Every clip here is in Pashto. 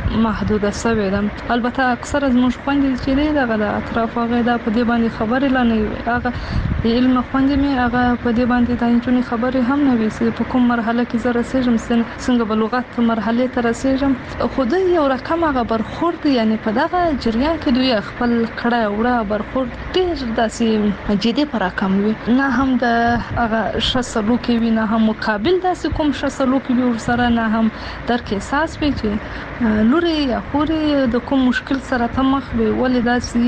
محدوده شوې ده. البته اکثر از موږ خوندې چې دغه د اطراف هغه د په دې باندې خبرې لنه هغه د علم خوندې مې هغه په دې باندې د انجونی خبرې هم نه وي چې په کوم مرحله کې زه رسېږم څنګه به لغت مرحله ته رسېږم. خو د یو رقم هغه برخورد یعنی په دغه جریان کې دوی خپل کړه وړه برخورد ډېر داسې جدي پر رقم وي، نه هم د هغه شسلوک وي نه هم مقابل داسې کوم شسلوک وي ورسره، نه هم درک احساس وي چې لوري یا خوري د کوم مشکل سره تمخ وي ولې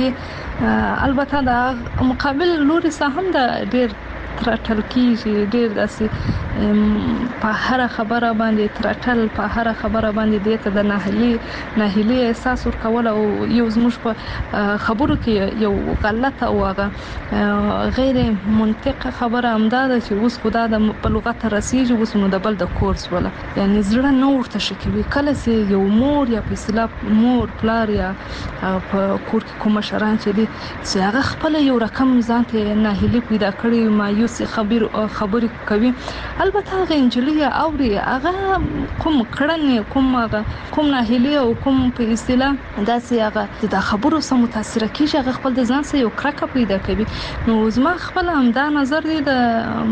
داسې. البته د مقابل لوري سره هم د ډېر ترټل کیږي، ډېر داسې په هر خبره باندې ترټل، په هر خبره باندې دته د ناهیلي احساس ورکول او یو زموږ په خبرو کې یو غلط او غیر منطقه خبره امداده چې اوس خدا د په لغت رسیږي اوس نو د بل د کورس ولا یعنی زړه نو ورته شکوي. کله چې یو مور یا په اصطلاح مور پلار یا په کور کې کوم شران چې دي چې هغه خپل یو رقم ځان ته ناهیلي پیدا کړي مایوس خبرې کوي، البته هغه انجلیا اوري هغه کوم کړنې کوم ناهیلي او کوم په اصطلاح داسې هغه د خبرو سره متاثر کیږي، هغه خپل د ځان سره یو کرکه پیدا کوي. نو زما خپل همدا نظر دی د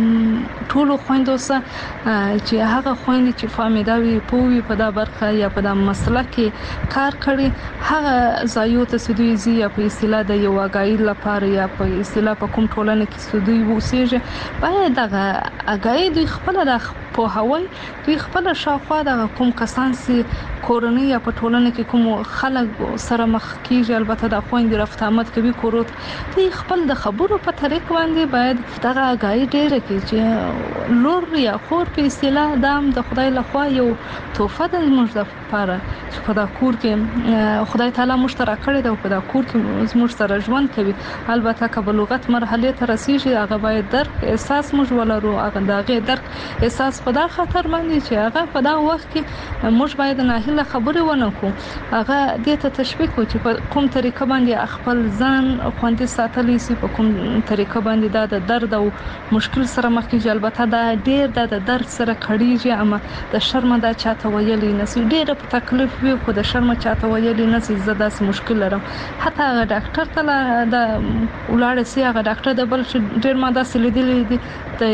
ټولو خويندو سره چې هغه خويندې چې فامیداوي پوي په دا برخه یا په دا مسله کې کار کړي هغه ځایو ته سدوي زی یا په اصطلاح د یو اگایي لپاره یا په اصطلاح په کوم ټولنه کې سدوي وسیږي باید دغه اگایي دوی خپل د په هوای دوی خپل شاوخوا د کوم کسان سي کورنۍ یا په ټولنه کې کوم خلک سره مخ کیږي، البته د خويندې رفت آمد کوي کوروت دوی خپل د خبرو په طریق باندې باید دغه اگایي ډېر کوي چې لور یا خور په اصطلاح دام د خدای لخوا یو تحفه د موږ لپاره چې په دا کور کې خدای تعالی مشترک کړی دا په دا کور کې موږ سره ژوند کوي. البته که بلوغت مرحله ته رسیږي هغه باید درک احساس موږ ولرو، هغه دغه درک احساس په دا خطر باندې چې هغه په دا وخت کې موږ باید ناهیله خبرې ونه کو، هغه دې ته تشویق و چې په کوم طریقه باندې خپل ځان خوندي ساتلی سي، په کوم طریقه باندې دا د درد او مشکل سره مخ کیږي. البته دا ډېر د درد سره کړيږي، اما د شرم دا چاته ویلې نسی ډېر په تکلیف وي خو د شرم چاته ویلې نسی زدا سم مشکل لرم. حتی هغه ډاکټر ته د ولاړ سي هغه ډاکټر د بل ډېر ماده سلیدلې دي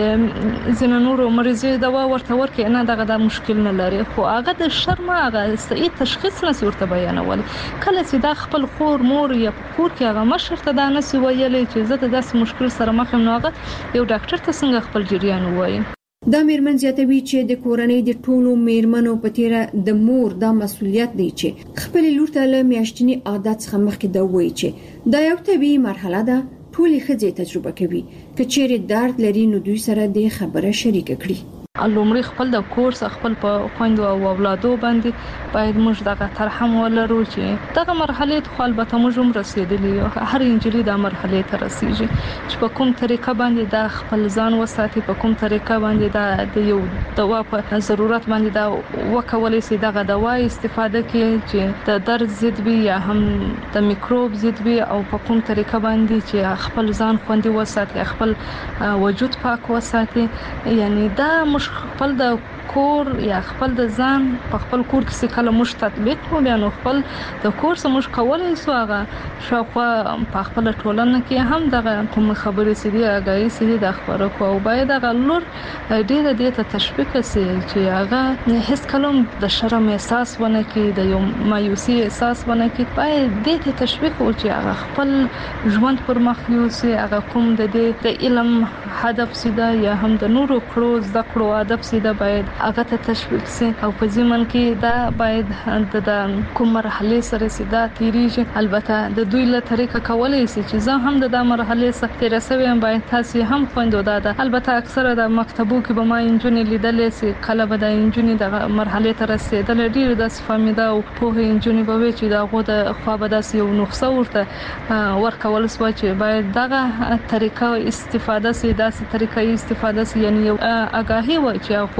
د زنانورو مریضي دوا ورته ورکې نه دغه د مشکل نه لري، خو هغه د شرم هغه صحیح تشخیص نه ورته بیانول. کله چې دا خپل خور مور یا کور کې هغه مشر ته دا نسی ویلې چې زه د داس مشکل سره مخ یم، نو هغه یو ډاکټر ته څنګه خپل جریان وایي. دا میرمن زیاتوي چې د کورنۍ د ټولو میرمنو په تیره د مور دا مسولیت دی چې خپل لور ته له میاشتنی عادت څخه مخکې دا وایي چې دا یو طبيعي مرحله ده، ټولې ښځې تجربه کوي، که چیرې درد لري نو دوی سره د خبره شریک کړي. لومړی خپل د کورس خپل په خويندو او اولادو باندې باید موږ دغه ترحم ولرو چې دغه مرحله ته البته موږ هم رسیدلی، هر انجلي د مرحله ته رسیږي چې په کوم طریقه باندې دا خپل ځان وساتي، په کوم طریقه باندې دا د یو دوا په ضرورت باندې دا وکولای شي دغه دوا استفاده کړي چې د درد ضد وي یا هم د میکروب ضد وي، او په کوم طریقه باندې چې خپل ځان خوندي وساتي، خپل وجود پاک وساتي. یعنی دا خپل د کور یا خپل د ځان په خپل کور کې کله مش تطبیق کو بیا نو خپل د کور سره مش کولای سو هغه شاوخوا په خپل ټولنه کې هم دغه کوم خبرې سړي اگایي سړي د خبرو کو او باید هغه لور ډیره ته تشویق سي چې هغه هیڅ کلم د شرم احساس ونه کې د یو مایوسي احساس ونه کې، باید ته تشویق او چې هغه خپل ژوند پر مخ یوسي، هغه کوم د علم هدف سیده یا هم د نورو کړو زده کړو هدف سیده باید هغه ته تشویق سي او په ځمن کې دا باید د کوم مرحله سره سیده تیریږي. البته د دوی له طریقه کولای شي چې زه هم د مرحله سره تیر سوي باید تاسو هم خويندو دا البته اکثره د مکتبو کې به ما انجونې لیدلې سي کله به د انجونې د مرحله ته رسیدل ډیر د فهمیدا او په انجونې به چې دا غو د خو به داس یو نقصه ورته ورکول سو چې باید دغه طریقه استفاده سي، داسې طریقې استفاده سي، یعنی یو آگاهي وای چې خورکې به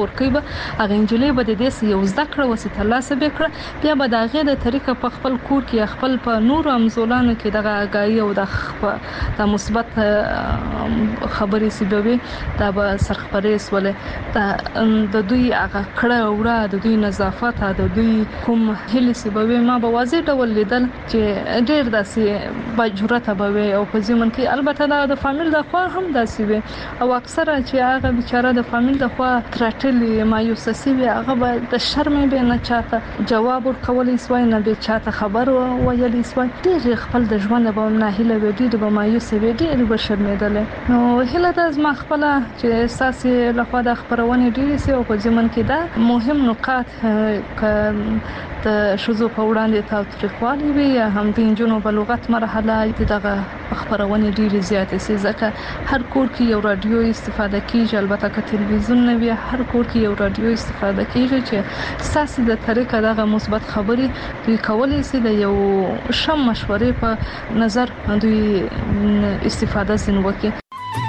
هغه انجلۍ به د دې یو زده کړه وسیله ترلاسه وکړه بیا به د هغه د طریقه په خپل کور کې خپل په نور امزولانو کې دغه آگاهی او د مثبت خبرې سیبوي دا به سرخپرې سولې د دوی هغه کړه وړه د دوی نظافت د دوی کوم هلي سیبوي ما به واضح ډول لیدل چې ډېر داسې بجرته به وي او په ځمن کې البته د فامیل د خوا هم داسې وي او اکثره چې هغه بیچاره د فامیل د خوا ترټلې مایوسه وي هغه به د شرمې به نه چاته جواب ورکولای سوای نه به چاته خبر ویلی سوای ډېر خپل د ژوند به نه هله وي ډېر به مایوسه وي ډېر به شرمېدل نو هله د ما خپل چې اساسي لخوا د خبرونه ډېر سي او په ځمن کې دا مهم نقاط د شوزو په وړاندې تاوتریخوالي وي هم د انجونو په لغت مرحله دغه خبرونه ډېر زیاتې سي ځکه هر کور کې یو رادیو استفاده کیږي البته که تلویزیون نه وي هر کور کې یو رادیو استفاده کیږي چې ساسي د طریقه دغه مثبت خبري دوی کولای سي د یو شم مشورې په نظر دوی استفاده زین وکړي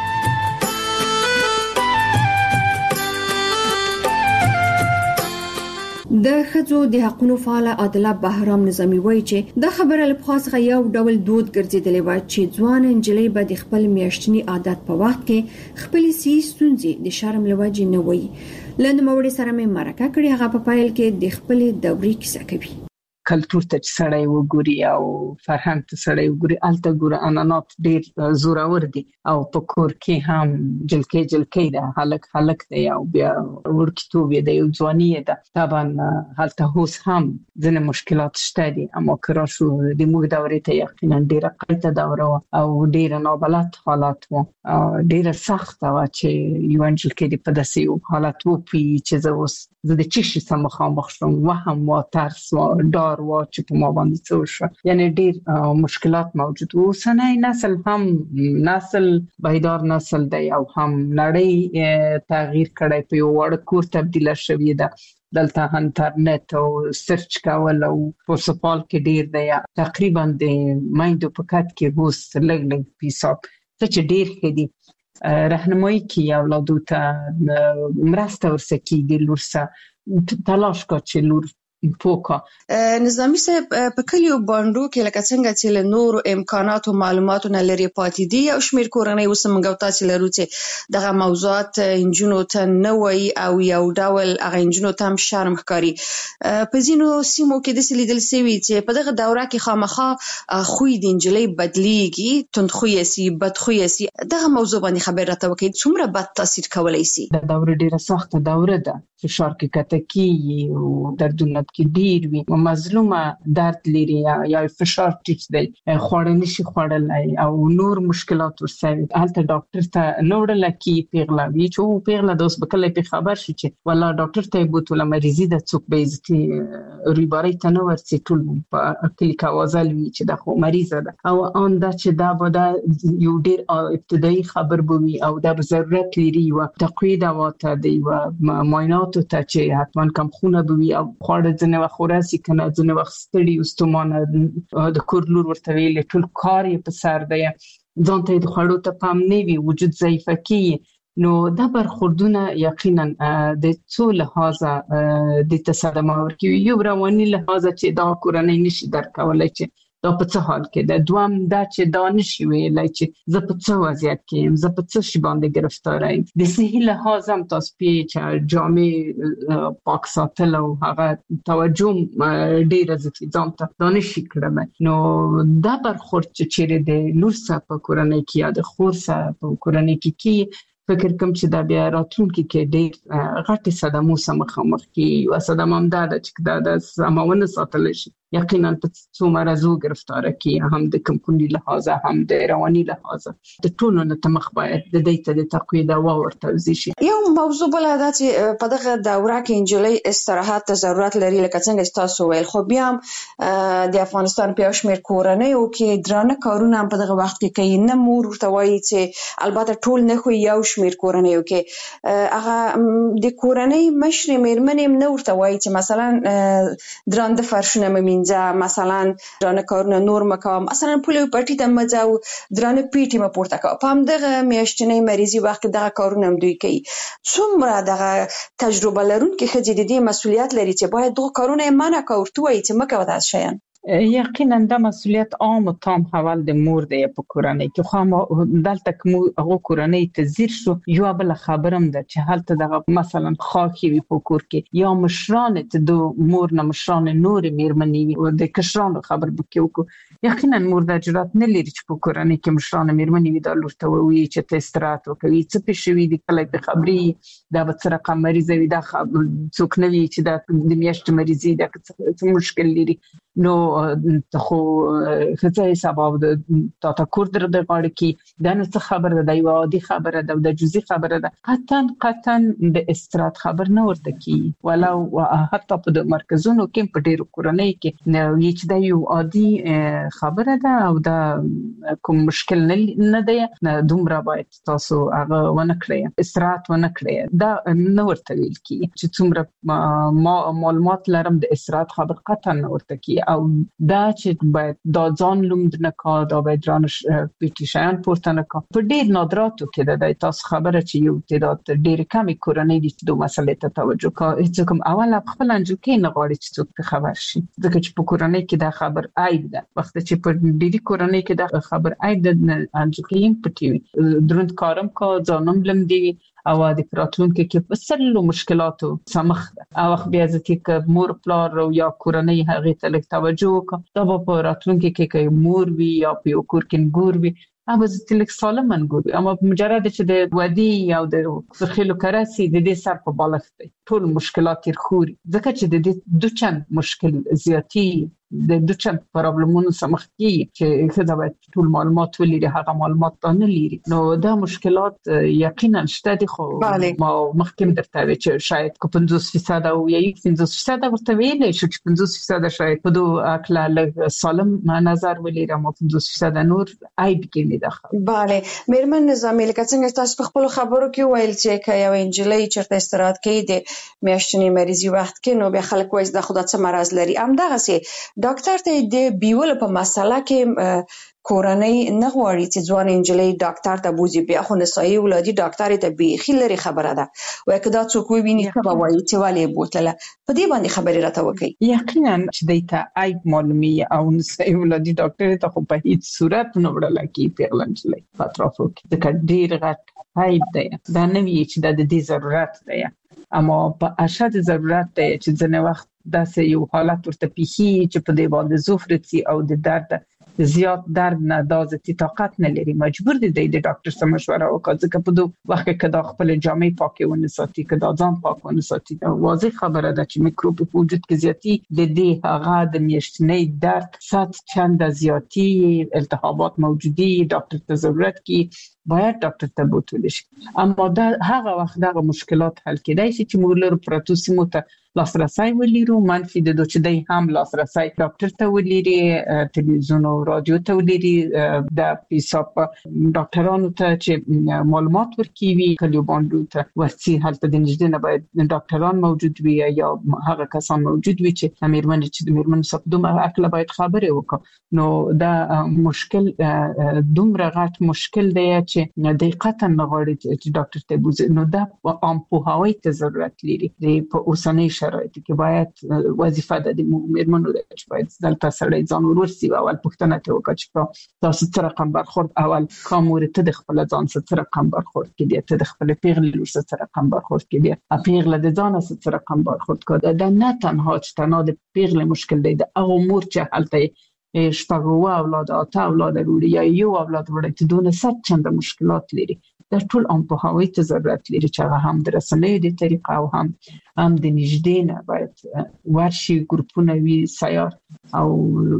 د خځو د حقوقو فعال عادله بهرام نظامی وایي چې د خبره له خاصه یو ډول دود ګرځیدلی و چې ځوان انجلۍ به د خپل میاشتنی عادت په وخت کې خپل ستونزې د شرم لوجې نه وایي لنډموړي سره مې مرکه کړې هغه په پایل کې د خپل دورې کیسه کوي کلتور ته سړی وګوري او فرهنګ ته سړی وګوري الته ګوره انانات ډېر زورور دي او په کور کې هم جلکې ده هلک دی او بیا ورکتوب دی او ځواني ده طبعا هلته هوس هم ځنه مشکلات شته دي اما کرا شو د موږ دورې ته یقینا ډېر قیته دوره او ډېر نابلد حالات وو ډېر سخت و چې یو انجلکې د په داسې حالت وو چې زه د چشي سم مخامخ شوم وهم و ترس و ډار و چې په ما باندې څه شو یعنی ډېر مشکلات موجود وو سنای نسل هم نسل بیدار نسل دی او هم نړۍ تغییر کړی په یو وړ کور تبدیل شوی ده دلته انټرنیټ او سرچ کول او په سپال کې ډېر دی تقریبا د مایندو په کټ کې هوس لګ پیساب چې ډېر خدي راهنمایي کی اولادو ته مرسته ورسکیږي لورسه تلاش کا چې لور پوکا نظامی صاحب په کلیو باندو کې لکه څنګه چې له نور امکانات او معلوماتو نه لري پاتې دي او شمیر کورنۍ وسمنګو تاسو لرو چې دغه موضوعات انجونو ته نه وای او یو ډول هغه انجونو ته هم شرم ښکاري په ځینو سیمو کې د سلیدل سوي چې په دغه دوره کې خامخا خوې د انجلۍ بدلیږي تندخوې سي بدخوې سي دغه موضوع باندې خبر راته وکړي څومره بد تاثیر کولای سي د دوره ډیره سخته دوره ده فشار کې کتکی او دردونه کې ډیر وي مظلومه درد لري یا فشار ټیټ دی خوړل نشي خوړلای او نور مشکلات ورسوي هلته ډاکټر ته نوړل کی پیغلوي چې پیغله دوس بکله په خبر شي چې والله ډاکټر ته بوتله مریضي د څوک بیزتي ریباري ته نو ورسي ټول په کلیک اوازل وی چې د خو مریضه ده او ان دا چې دا به یو ډیر ابتدایي خبر بوي او د ضرورت لري او تقوید واته دی او معاینات ته چې حتمان کم خونه بوي او خوړ ځنه وخوراسي کنه ځنه وخت ستړي واستمانه د کور لور ورته ویل ټول کار یې په سر دی ځان ته د خوړو ته پام نه وي وجود ضعیفه کی نو دا برخوردونه یقینا د څو لحاظه د تصادم ورکی یو رواني لحاظه چې دا کورنۍ نشي درکولای چې دا په څه حال کې ده دوام دا چې دا نشي ویلای چې زه په څه وضعیت کې زه په څه شي باندې گرفتار یم د صحي لحاظ هم تاسو چې جامع پاک ساتل او هغه توجه ډیره ځان ته دا نشي کړم نو دا برخورد چې چیرې د لور سره په کورنۍ کې یا د خور سره په کورنۍ کې فکر کوم چې دا بیا راتلونکي کې ډېر غټي صدمو سره مخامخ کې او صدمه هم دا چې دا د سماونه ساتل شي یقینا په څو مرزو گرفتار کی هم د کمپونی لحاظه هم د رواني لحاظه د ټولو نه تمخ باید د دیت د تقوید او ورته شي یو موضوع بل دا چې په دغه دوره کې انجلۍ استراحت ته ضرورت لري لکه څنګه تاسو ویل خو بیا د افغانستان په شمیر کورنۍ او کې درانه کارونه په دغه وخت کې کوي نه مور ورته وایي چې البته ټول نه خو یو شمیر کورنۍ او کې هغه د کورنۍ مشر میرمنې نه ورته وایي چې مثلا درانده فرشونه مثلا درانه کارونه نور مکام مثلا پولیو پټی ته مځو درانه پیټي مپورته کا پام دغه میاشتنې مریضي وخت دغه کارونه هم دوی کوي څومره دغه تجربه لرونکي ښځې د دې مسؤلیت لري چې باید دغه کارونه یې منع کړي ورته وایي چې مه کوه دا شیان؟ یقینا دا مسؤلیت عام او تام حوال د مور دی په کورنۍ کې، خو دلته کوم هغه کورنۍ ته زیر شو یو بل خبرم ده چې هلته د مثلا خاخي وي په کور کې یا مشران ته د مور نه مشران نور میرمنې وي او د کشرانو خبر بکوي، یقینا مور د جرأت نه لري چې په کورنۍ کې مشران میرمنې وي دا لورته وي چې ته استراحت وکوي، څه پېښوي د کله په خبري دا به څه رقم مریض وي دا څوک نه وي چې دا د میاشتې مریضي دا څه مشکل لري. نو خو خځه سبب د تا کور در د غاړه کې دا نه څه خبره ده، یو عادي خبره ده، د جزئی خبره ده، قطعا د استراحت خبر نه ورته کی ولا حتی په د مرکزونو کې په ډیرو کورنۍ کې نه چې دا یو عادي خبره ده او دا کوم مشکل نه ده، دومره باید تاسو هغه ونه کړئ استراحت ونه کړئ، دا نه ورته ویل کی چې څومره معلومات لرم د استراحت خبر قطعا نه ورته کی او دا چې باید دا ځان لومد نه کا دا باید رانش پیټیشن پورته نه کا په ډیر نادراتو کې د تاسو خبره چې یو تعداد ډیر کمی کورنۍ دي چې د مسلې ته توجه کوي، هیڅ کوم اول خپل انجل کې نه غواړي چې څوک خبر شي، ځکه چې په کورنۍ کې دا خبر عیب ده، وخت چې په ډیری کورنۍ کې دا خبر عیب ده انجل کې پټي دروند کارم کا ځانم لم دی او د راتلونکو کې په سلو مشکلاتو سمخ ده او بیا ځکه مور پلار یا کورنۍ هغه ته لږ توجه وکړه دا په راتلونکو کې مور وي یا په یو کور کې ګور وي هغه ځکه سالم منګور اما مجرد چې د ودی او د خلکو کراسي د دې سر په بالښت دی ټول مشکلات خوري، ځکه چې د دې دوچن مشکل زیاتی د دوچن پرابلمونو سمخ کی چې خدای باید ټول معلومات ولري هغه معلومات نه لري، نو دا مشکلات یقینا شته دي، خو ما مخکې درته وی چې شاید 50% او یا 50% ورته ویل شي چې 50% شاید په دوه اکل سالم نظر ولري او 50% نور عیب کې نه ده. bale میرمن نظامی لکه څنګه تاسو په خپل خبرو کې ویل چې یو انجلۍ چرته استراحت کوي د میاشتنی مریضي وخت کې نو به خلک وایي د خدای څخه مرز لري، همدغه سي ډاکټر ته د بیول په مسله کې کورنۍ نه غواړي چې ځوان انجلۍ ډاکټر ته بوزي، بیا خو نسایي ولادي ډاکټر ته بیخي لري خبره ده وای کدا څوک ویني څه وایي چې والی بوتله په دې باندې خبرې راته وکړي. یقینا چې دیتا عیب معلومي او نسایي ولادي ډاکټر ته خو په هیڅ صورت نه وړل کی پیغلنجلې اطرافو کې د ډیر غټ عیب دی دا نه وی چې د دې ضرورت دی، اما په اشد ضرورت دی چې ځنه وخت داسې یو حالت ورته پیخي چې په دې باندې زوفرتي او د درد زیات درد نه دازتي طاقت نه لري، مجبور دي د ډاکټر سره مشوره وکړي، ځکه په دوه وخت کې د خپل جامې پاکه ونه ساتي کدا ځان پاک ونه ساتي، واضح خبره ده چې میکروب په وجود کې زیاتی د دې هغه د میاشتنۍ درد سات چند زیاتی التهابات موجودي ډاکټر ته ضرورت کی باید ډاکټر ته بوتل شي، اما دا هغه وخت دغه مشکلات حل کېدای شي چې موږ له پروتوسیمو ته لاسرسي ولرو، منفي د دوه چې دی هم لاسرسي ډاکټر ته ولري، ټلویزیون او رادیو ته ولري، د حساب ډاکټرانو ته چې معلومات ورکوي کلیو باندې ته ورسي هلته د نږدې نه باید ډاکټران موجود وي یا هغه کسان موجود وي چې میرمنې چې د میرمنو سپدوم اکل باید خبرې وکړي، نو دا مشکل دومره غټ مشکل دی چې دقیقاً نغواړي چې ډاکټر ته بوزي، نو دا عام پوهاوی ته ضرورت لري په اوسنۍ شرایط کې باید وظیفه ده د میرمنو ده چې باید دلته سړی ځان ورسي او اول پوښتنه ته وکړي چې تاسو څه رقم برخورد اول کومور ته د خپل ځان څه رقم برخورد کې ته د خپل پیغلې لور څه رقم برخورد کې پیغله د ځان څه رقم برخورد کوي، دا نه تنها چې تنها د پیغلې مشکل دی د هغه امور چې هلته شپږ اولاد اته اولاد وروړي یا یو اولاد وروړي ته دونه ست چند مشکلات لري، دا ټول ام په هوای ته ضرورت لري چې هغه هم د رسنۍ د طریقه او هم د نږدې نه باید ورشي ګروپونه وی سیار او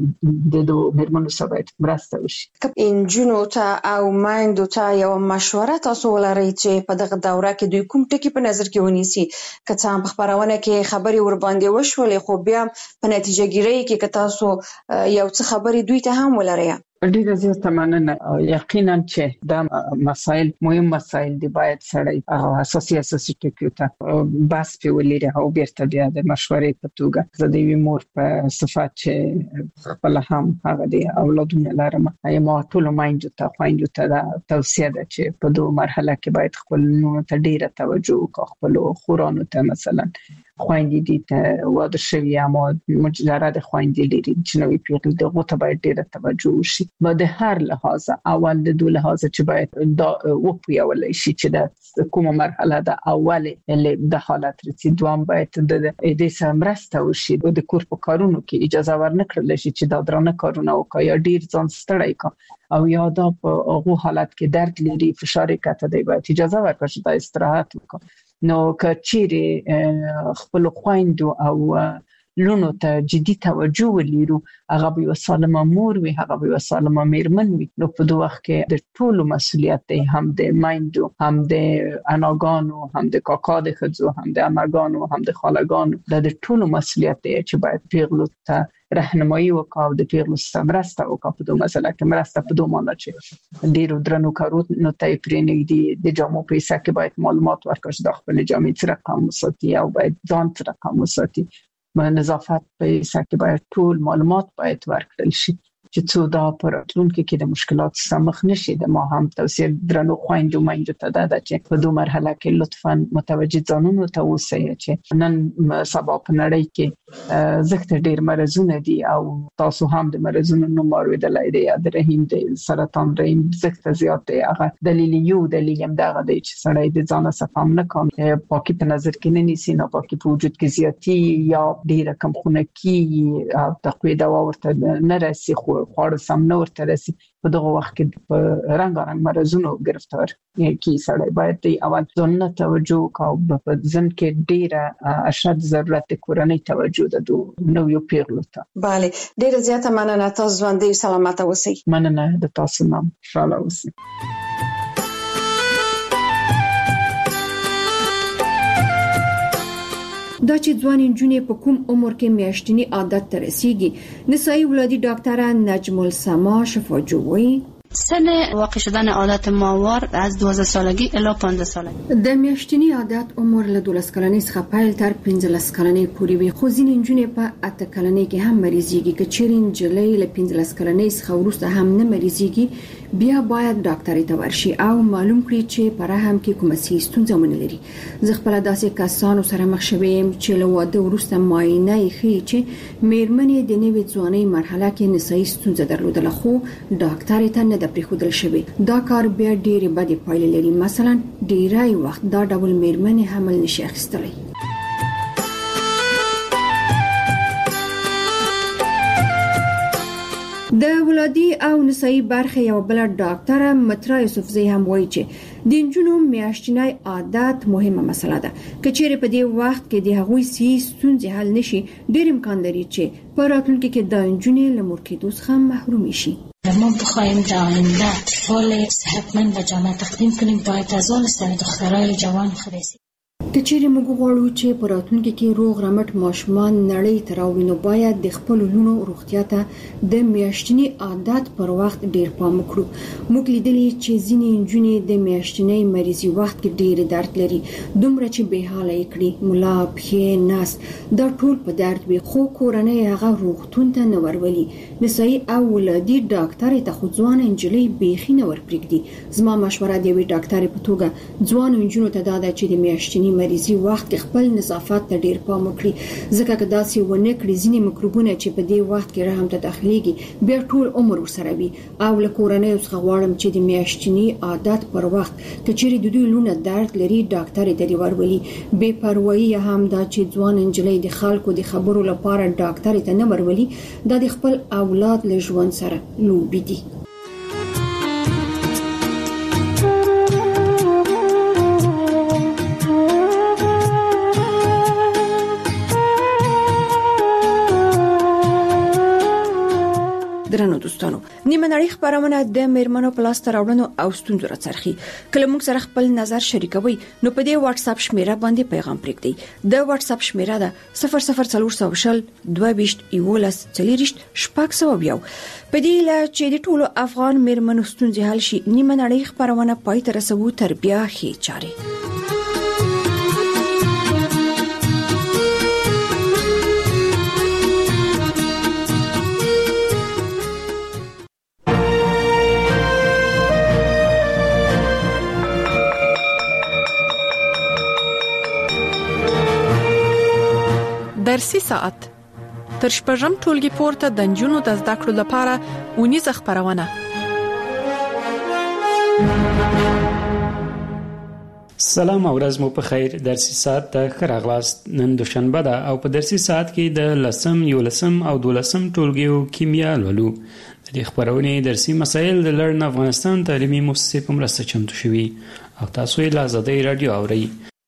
د میرمنو سره باید مرسته وشي. انجونو ته او مایندو ته یو مشوره تاسو ولرئ چې په دغه دوره کې دوی کوم ټکی په نظر کې ونیسي، که څه هم په خبرونه کې خبري ور باندې وشولې خو بیا په نتیجه ګیری کې که تاسو یو څه خبري دوی ته هم ولرئ. ډیره زیاته مننه، یقینا چې دا مسائل مهم مسائل دی باید سړی اساسي ټکو ته بس په ولري او بیرته بیا د مشورې په توګه د دې مور په صفات چې خپل هم هغه د اولادونو لرم ما ټول ماینډ ته خويندو ته توصیه ده چې په دوه مرحله کې باید خپل نونو ته ډیره توجه وکړي خپل خورانو ته مثلا خويندې دي ته واده شوی اما مجرد خويندې لري چې نوې پیغلې دغه ته باید ډیره توجه وشي د هر لحاظ اول د دوه لحاظ چې باید دا وپیول شي چې د کومه مرحله ده اوله د حالت رسید دوام باید د دې سمرسته وشي د کور په کارونو کې اجازه ورنکړل شي چې دا درنه کارونه وکړي یا ډیر ځان ستړی کړي او یا دا په هغه حالت کې درد لري فشار کته دی باید اجازه ورکړي چې د استراحت وکړي نو کچېره خپل خويندو او لونو ته جدي توجه ولرو هغه به سالمه مور وي هغه به سالمه میرمن وي نو په دوه وخت کې د ټولو مسولیت دی هم د مایندو هم د اناګانو هم د کاکا د خځو هم د اماګانو هم د خالګانو د ټولو مسولیت دی چې باید پیغلو ته راهنمایي وکاو د پیغلو سمرسته وکاو په دوه مسله کې مرسته په دوه معنی چې ډیرو درنو کارونه نو ته پرېنې دي د جامو پیسې کې باید معلومات ورکړي د خپل جامې سره کوم وساتي او باید ځان سره کوم وساتي نظافت په سکه باید ټول معلومات باید ورکړل شي چې څو دا پراتلونکو کې د مشکلات سمخ نشي د ما هم توصیه درنو خويندو ماینډ ته ده چې په دوه مرحله کې لطفاً متوجه ځانونو ته اوسئ چې نن سبا په نړۍ کې زخت ډیر مرزونه دي او تاسو هم د مرزونو نوم اوریدلای دی د رحم د سرطان رحم زخت زیات دی هغه دلیل هم دغه دی چې سړی د ځان صفام نه کوي پاکي په نظر کې نه نیسي نه پاکي په وجود کې زیاتی یا ډیر کم خونکی او تقوی دوا ورته نه راسي خواړه سم نه ورته راسي په دغه وخت کې په رنگارنګ مرزونو گرفتار کی سړی باید دی اول ځان توجه کوي په ځن کې ډیره اشد ضرورت کورنۍ توجه ده نو یو پیغلو ته bale ډیره زیاته مننه تاسو ژوندۍ سلامت اوسئ مننه د تاسو نام انشاءالله اوسئ دا چې ځوان انجونې په کوم عمر کې میاشتنی عادت ته رسیږي نسایي ولادي ډاکټره نجم السما شفاجوی سن واقع شدن عادت ماهوار از 12 سالگی الی 15 سالگی د میاشتنی عادت عمر له 12 کلنۍ څخه پیل تر 15 کلنۍ پورې وي خو ځینې انجونې په 8 کلنۍ کې هم مریضيږي چې چیرې انجلۍ له 15 کلنۍ څخه وروسته هم نه مریضيږي بیا باید ډاکټر ته ورشي او معلوم کړي چې پر هم کې کومه ستونزه ونه لري زه خپل داسې کسانو سره مخ شوم چې له واده وروسته معاینه یې ښیي چې میرمنې د نوې ځوانۍ مرحله کې نسایي ستونزه درلودله خو ډاکټر ته نه د پریښودل شوی دا کار بیا ډېرې بدې پایلې لري مثلا ډیری وخت دا ډول میرمنې حمل نشي اخیستلی د ولادي او نسایي برخه یو بل ډاکټر مترا یوسفزی هم وایي چې د انجونو میاشتنی عادت مهمه مسله ده کچېره په دې وخت کې د هغوی ستونزې حل نشي ډېر امکان لري چې په راتلونکي کې د انجونې له مور کېدو څخه محروم شي ما بخوایم در آینده حال صحتمند و جامعه تقدیم کنیم باید از آن سر دخترای جوان خرسیم کچېره موږ غواړو چې په راتلونکي کې روغ رمټ ماشومان نړۍ ته راوړو باید د خپل لونو روغتیا ته د میاشتنی عادت پر وخت ډیر پام وکړو موږ لیدلي چې ځینې انجونې د میاشتنی مریضي وخت کې ډیر درد لري دومره چې به حاله کړي مولا پښې ناس دا ټول په درد وي خو کورنۍ هغه روغتون ته نه ورولي نسایي او ولادي ډاکټر ته خو ځوان انجلۍ بیخي نه ورپرېږدي زما مشوره دی ډاکټر په توګه ځوان انجونو ته دا ده چې د میاشتنی مریضي وخت کې خپل نظافت ته ډیر پام وکړي ځکه چې داسې ونه کړي ځینې میکروبونه چې په دې وخت کې رحم ته داخليږي بیا ټول عمر ورسره وي او له کورنۍ څخه غواړم چې د میاشتنی عادت پر وخت کچېرې د دوی لونه درد لري ډاکټر ته ورولي بے پروايي هم دا چې ځوان انجلۍ د خلکو د خبرو لپاره ډاکټر ته نه ورولي د خپل اولاد له ژوند سره لوبي دي درنو دوستانو نیمه نړۍ خبرونه د میرمنو پلاس تر راوړنو او ستونزو راڅرخي کله موږ سره خپل نظر شریکوي نو په دې واتس اپ شمیره باندې پیغام پرېږدئ د واتس اپ شمیره ده 00400 22 11 40 شپږ په دې لا چې د ټولو افغان میرمنو ستونزې حل شي نیمه نړۍ خبرونه پای ته رسوي تر بیا هي چاري درسي ساعت تر شپږم ټولګي پورته د نجونو د زده کړو لپاره ونیزه خبرونه. سلام او ورځ مو په خیر. درسي ساعت ته ښه راغلاست. نن دوشنبه ده او په درسي ساعت کې د 10 11 او 12 ټولګیو کیمیا لولو. د دې خبرونې درسي مسایل د لړن افغانستان تعلیمي مؤسسې په مرسته چمتو شوي او تاسو یې له آزادۍ رادیو اورئ.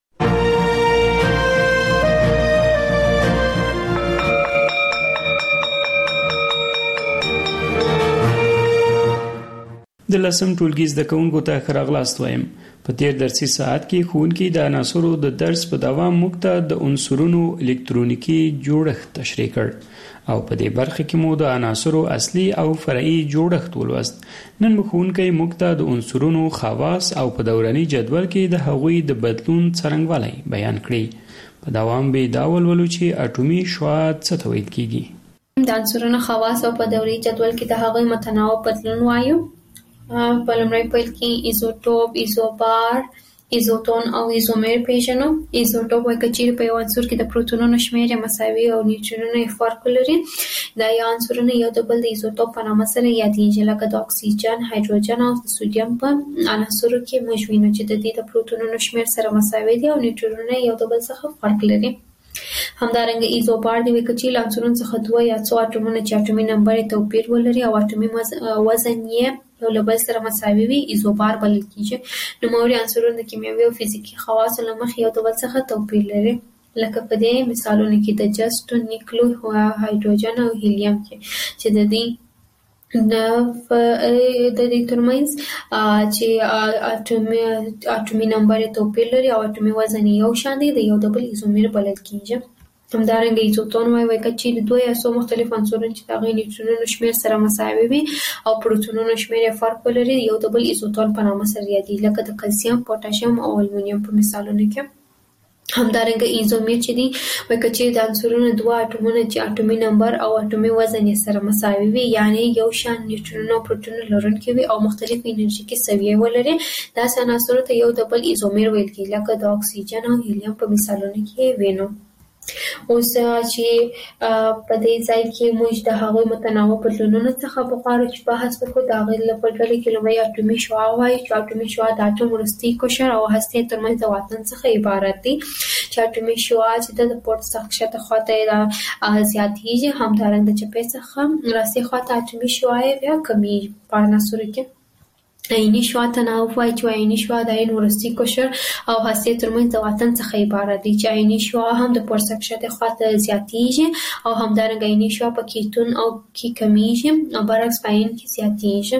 د 10 ټولګي زده کوونکو ته ښه راغلاست وایم. په تیر درسي ساعت کې ښوونکي د عناصرو د درس په دوام موږ ته د عنصرونو الکترونیکی جوړښت تشریح کړ او په دې برخه کې مو د عناصرو اصلي او فرعي جوړښت ولوست. نن ښوونکي موږ ته د عنصرونو خواص او په دوراني جدول کې د هغوی د بدلون څرنګوالی بیان کړي. په دوام به دا ولولو چې اټومي شعاع څه ته ویل کیږي. د عنصرونو خواص او په دوري جدول کې د هغوی متناوب بدلون وایو. په لومړي پیل کې ایزوټوپ، ایزوبار، ایزوتون او ایزومر پیژنو. ایزوټوپ وایي چې په یو عنصر کې د پروتونونو شمېر مساوي او نیوټرونونه یې فرق لري. دا یو عنصرونه یو د بل د ایزوټوپ په نامه سره یادېږي، لکه د اکسیجن، هایدروجن او د سوډیم په عناصرو کې موږ وینو چې د دې د پروتونونو شمېر سره مساوي دي او نیوټرونونه یو د بل څخه فرق لري. همدارنګه ایزوبار دی وایي چې له عنصرونو څخه دوه یا څو اټومونه چې اټومي نمبر یې توپیر ولري او اټومي وزن یې یو له بل سره مساوي وي ایزوبار بلل کیږي. نوموړي عنصرونه د کیمیاوي او فزیکي خواصو له مخې یو د بل څخه توپیر لري، لکه په دې مثالونو کې د جست، نیکلو، هایدروجن او هیلیم کې چې د دې ترمنځ چې اټومي نمبر توپیر لري او اټومي وزن یو شان دی د یو د بل ایزومر بلل کیږي. همدارنګه ایزوتون وایي چې د دوه یا څو مختلف عنصرونو چې د هغوی نیوټرونونو شمېر سره مساوي وي او پروتونونو شمېر یې فرق ولري یو د بل ایزوتون په نامه سره یادېږي، لکه د کلسیم، پوټاشیم او المونیم په مثالونو کې. همدارنګه ایزومر چې دی وایي چې د عنصرونو دوه اټومونه چې اټومي نمبر او اټومي وزن یې سره مساوي وي، یعنی یو شان نیوټرونونه او پروتونونه لرونکي وي او مختلف انرژیکي سویې ولري، داسې عناصرو ته یو د بل ایزومر ویل کېږي، لکه د اکسیجن او هیلیم په مثالونو کې وینو. اوس چې په دې ځای کې موږ د هغوی متناوب بدلونونو څخه بغواړو چې بحث وکړو. د هغوی له ډلې کې لومړی اټومي شعاع وایي چې اټومي شعاع د اټوم وروستي قشر او هستې ترمنځ د واټن څخه عبارت دی، چې اټومي شعاع چې د پورته څخه ښکته خواته زیاتېږي، همدارنګه د چپې څخه راستې خواته اټومي شعاع بیا کمیږي. په عناصرو کې عیني شعاع تناوب وایي چې عیني شعاع د عین وروستي قشر او هستې ترمنځ د واټن څخه عبارت دی، چې عیني شعاع هم د پورته ښکته خواته زیاتېږي او همدارنګه عیني شعاع په کیتون او کې کمیږي او برعکس په عین کې زیاتېږي.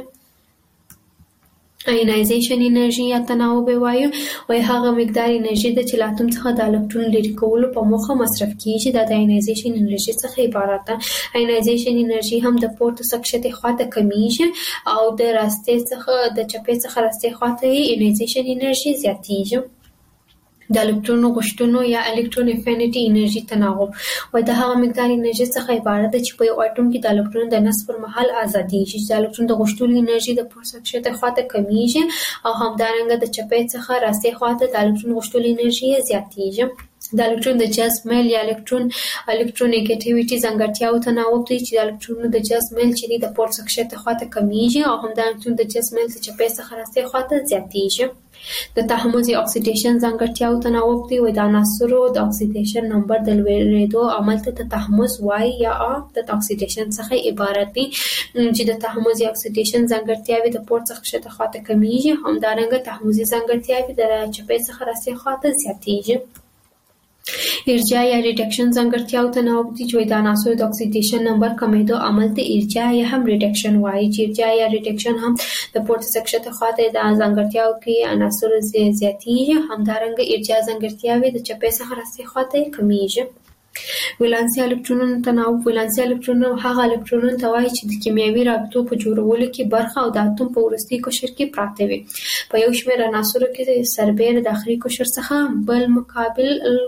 آینایزیشن انرژي یا تناوب وایي هغه مقدار انرژي ده چې له اتوم څخه د الکترون لرې کولو په موخه مصرف کیږي. دا د آینایزیشن انرژي څخه عبارت ده. آینایزیشن انرژي هم د پورته څخه ښکته خواته کمیږي او د راستې څخه د چپې څخه راستې خواته آینایزیشن انرژي زیاتېږي. د الکترون غوښتنو یا الکترون افینټي انرژي تناوب وایي د هغه مقدار انرژي څخه عبارت ده چې په یو اټوم کې د الکترون د نصب پر مهال ازادېږي، چې د الکترون د غوښتلو انرژي د پورته ښکته خواته کمیږي او همدارنګه د چپې څخه راستې خواته د الکترون غوښتلو انرژي زیاتېږي. د الکترون د جذب میل یا الکترونیګټیویټي ځانګړتیاو تناوب دی، چې د الکترونونو د جذب میل چې دی د پورته ښکته خواته کمیږي او همدارنګه د جذب میل د چپې څخه راستې خواته زیاتېږي. د تحمض یا اکسیډیشن ځانګړتیاو تناوب دی، د عناصرو د اکسیډیشن نمبر د لوړېدو عمل ته د تحمض وایي یا د اکسیډیشن څخه عبارت دی، چې د تحمض یا اکسیډیشن ځانګړتیاوې د پورته څخه ښکته خواته کمیږي، همدارنګه تحمضي ځانګړتیاوې د چپې څخه راستې خواته زیاتېږي. ارجاع یا ریډکشن ځانګړتیاو تناوب دي، چې د عناصرو د اکسیډیشن نمبر کمیدو عمل ته ارجاع یا هم ریډکشن وایي، چې ارجاع یا ریډکشن هم د پورته څخه ښکته خواته د عناصرو کې عناصر زیاتېږي، همدارنګه ارجاع ځانګړتیاوې د چپې څخه راستې خواته کمیږي. ولانسي الکترونونو تناوب. ولانسي الکترونونه هغه الکترونونه ته وایي چې د کیمیاوي رابطو په جوړولو کې برخه او د اتوم په وروستي قشر کې پراته وي. په یو شمېر عناصرو کې سربېره د آخري قشر څخه بل مقابل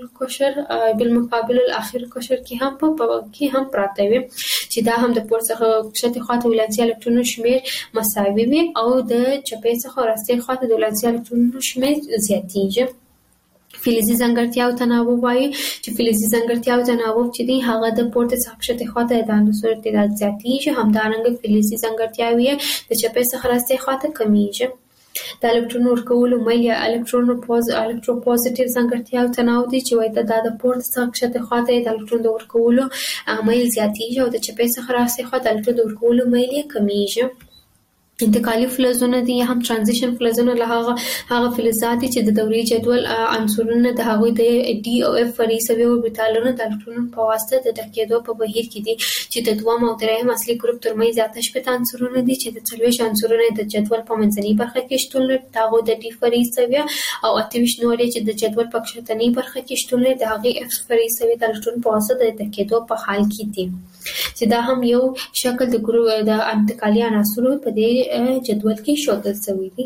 الاخر قشر کې هم پراته وي، چې دا هم د پورته څخه ښکته خواته ولانسي الکترونونو شمېر مساوي وي او د چپې څخه راستې خواته د ولانسي الکترونونو شمېر زیاتېږي. فلزي ځانګړتیا او تناوب وایي چې فلزي ځانګړتیا او تناوب چې دی هغه د پورته څخه کښته خواته د عنصرو تعداد زیاتېږي، همدارنګه فلزي ځانګړتیاوې د چپې څخه راستې خواته کمیږي. د الکترون ورکولو میل یا الکتروپوزیټیو ځانګړتیا او تناوب دی چې وایي د پورته څخه کښته خواته د الکترون د ورکولو میل زیاتېږي او د چپې څخه راستې خواته د الکترون د ورکولو میل یې کمیږي. انتقالي فلزونه دي یا هم ترانزیشن فلزونه له هغه فلزات دي چې د دورې جدول عنصرونه د هغوی د ډي او اف فرعي سوي اوربیتالونو د الکترونونو په واسطه د ډکېدو په بهیر کې دي چې د دویم او درېیم اصلي ګروپ ترمنځ اته شپېته عنصرونه دي چې د 40 عنصرونه د جدول په منځنۍ برخه کې شتون لري، د هغوی د ډي فرعي سوي او 28 نور چې د جدول په کښتنۍ برخه کې شتون لري د هغې اف فرعي سوي د الکترون په واسطه د ډکېدو په حال کې دي، چې دا هم یو شکل د ګروپ د انتقالي عناصرو په دې جدول کې ښودل شوی دی.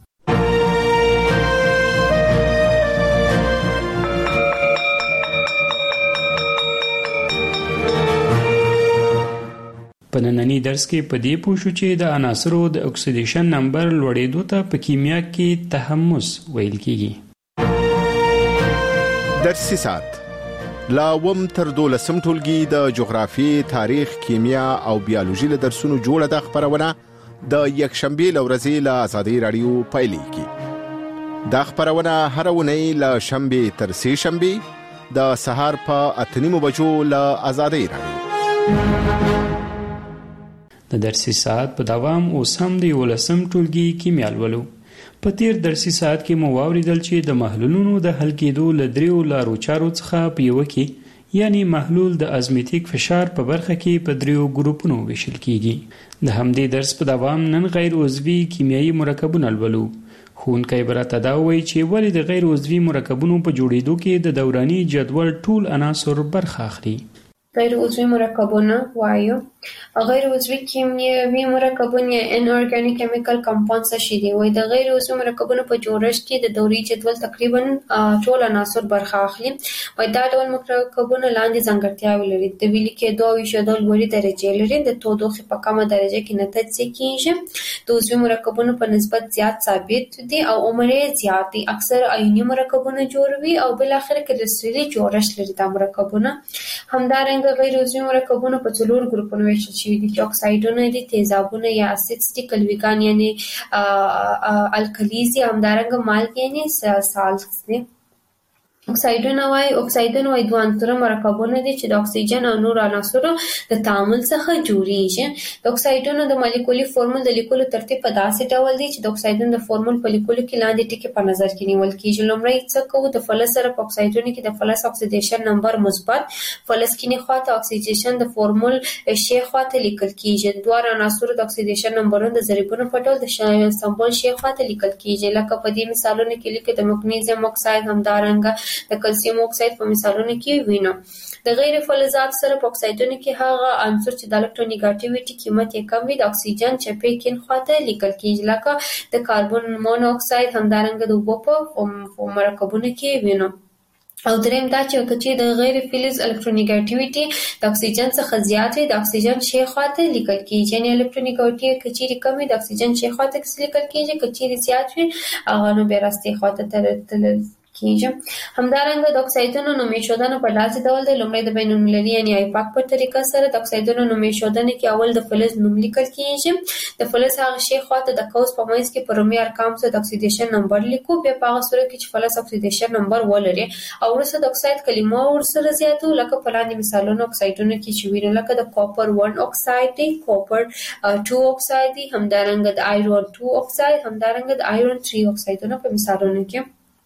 په نننی درس کې په دې پوه شو چې د عناصرو د اکسیدیشن نمبر لوړېدو ته په کیمیا کې تحمض ویل کېږي. درسي ساعت لا وم تر 12 ټولګي د جغرافي، تاریخ، کیمیا او بیولوژي له درسونو جوړه د خبرونه د یکشنبه لورځي له آزادۍ رادیو پایلې کی. دا خبرونه هر ونی له شنبه تر سه شنبه د سهار په 8:30 بجو له آزادۍ رادیو. د درسي ساعت په دوام اوس هم د 11 ټولګي کیمیا لولو. په تیر درسي ساعت کې مو واوریدل چې د محلولونو د حل کېدو له دریو لارو چارو څخه په یو کې یعنی محلول د ازمیتیک فشار په برخه کې په دریو ګروپونو ویشل کیږي. د همدې درس په دوام نن غیر عضوي کیمیاوي مرکبونه لولو. ښوونکی به راته دا وایي چې ولې د غیر عضوي مرکبونو په جوړېدو کې د دوراني جدول ټول عناصر برخه اخلي. غیر عضوي مرکبونه وایو. غیر عضوي کیمیاوي مرکبونه ان اورګانیک کیمیکل کمپاونډز شي دي. وایي د غیر عضوي مرکبونو په جوړښت کې د دوري جدول تقریبا ټول عناصر برخه اخلي. وایي دا ډول مرکبونه لاندې ځانګړتیاوې لري. د ویلي کېدو او ایښودو لوړې درجې لري. د تودوخې په کمه درجه کې نه تجزیه کېږي. د عضوي مرکبونو په نسبت زیات ثابت دي او عمر یې زیات دی. اکثر آیوني مرکبونه جوړوي او بل اخر کې کرستلي جوړښت لري دا مرکبونه. همدارنګه غیر عضوي مرکبونه په څلور ګروپونو ویشل شوي دي چې اکسایډونه دي، تیزابونه یا اسیدز دي، کلویګان یعنی الکلیز دي، همدارنګه مالګې یعنی سالټس دي. اکسایډونه وایي دوه عنصره مرکبونه دي چې د اکسیجن او نور عناصرو د تعامل څخه جوړیږي. د اکسایډونو د مالیکولي فورمول د لیکلو ترتیب په داسې ډول دی چې د اکسایډونو د فورمول په لیکلو کې لاندې ټکي په نظر کې نیول کېږي. لومړی څه کوو؟ د فلز سره په اکسایډونو کې د فلز اکسیدیشن نمبر مثبت، فلز کینی خواته اکسیدیشن د فورمول شی خواته لیکل کېږي. د دوه عناصرو د اکسیدیشن نمبرونه د ضریبونو په ډول د سمبول شی خواته لیکل کېږي. لکه په دې مثالونو کې لیکي د مګنیزیم اکساید، همدارنګه د کلسیم اکساید په مثالونو کې وینو. د غیر فلزات سره په اکسایډونو کې هغه عنصر چې د الکترونیګاټیویټي قیمت یې کم وي د اکسیجن چپې کین خواته لیکل کېږي. لکه د کاربن مونو اکساید، همدارنګه د اوبو په مرکبونو کې وینو. او دریم دا چې کچې د غیر فلز الکترونیګاټیویټي د اکسیجن څخه زیات وي د اکسیجن شی خواته لیکل کېږي. یعنی الکترونیګاټیویټي کچې کم وي د اکسیجن شی خواته لیکل کېږي، کچې زیات وي هغه نو بیا راستې خواته تلل کېږي. همدارنګه د اکسایډونو نوم ایښودنه په داسې ډول دی. لومړی د بین المللي یعنی آیپاک په طریقه سره د اکسایډونو نوم ایښودنې کې اول د فلز نوم لیکل کېږي. د فلز هغه شی خواته د قوس په منځ کې په رومي ارقام سره د اکسیدیشن نمبر لیکو. بیا په هغه صورت کې چې فلز اکسیدیشن نمبر ولري او وروسته د اکساید کلمه ورسره زیاتو، لکه په لاندې مثالونو اکسایډونو کې چې وینو، لکه د کاپر 1 اکساید دی، کاپر 2 اکساید دی، همدارنګه د آیرون 2 اکساید، همدارنګه د آیرون 3 اکسایدونه په مثالونو کې.